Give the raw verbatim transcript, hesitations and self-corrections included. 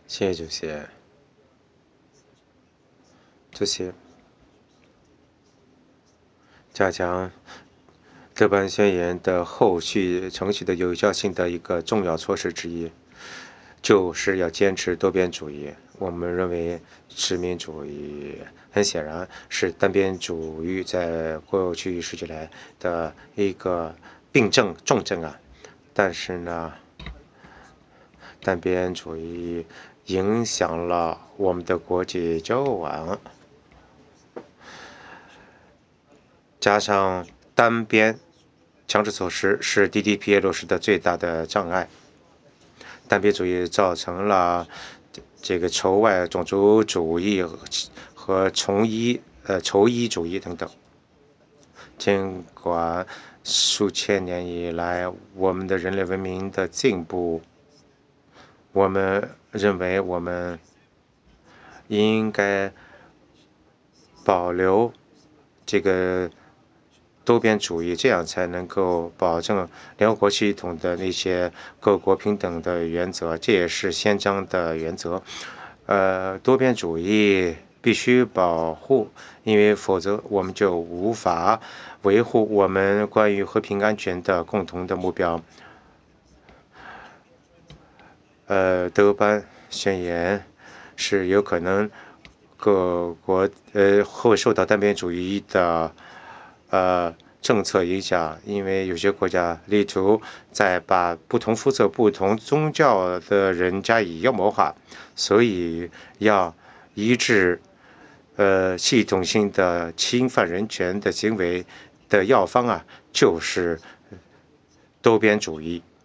谢谢主席。主席，加强德班宣言的后续程序的有效性的一个重要措施之一，就是要坚持多边主义。我们认为殖民主义很显然是单边主义在过去十几来的一个病症重症啊，但是呢，单边主义影响了我们的国际交往，加上单边强制措施是 D D P A 落实的最大的障碍。单边主义造成了这个仇外种族主义和从医呃仇医主义等等。尽管数千年以来我们的人类文明的进步，我们认为我们应该保留这个多边主义，这样才能够保证联合国系统的那些各国平等的原则，这也是宪章的原则。呃，多边主义必须保护，因为否则我们就无法维护我们关于和平安全的共同的目标。呃，德班宣言是有可能各国呃会受到单边主义的呃政策影响，因为有些国家力图在把不同肤色、不同宗教的人加以妖魔化，所以要抑制呃系统性的侵犯人权的行为的药方啊，就是多边主义。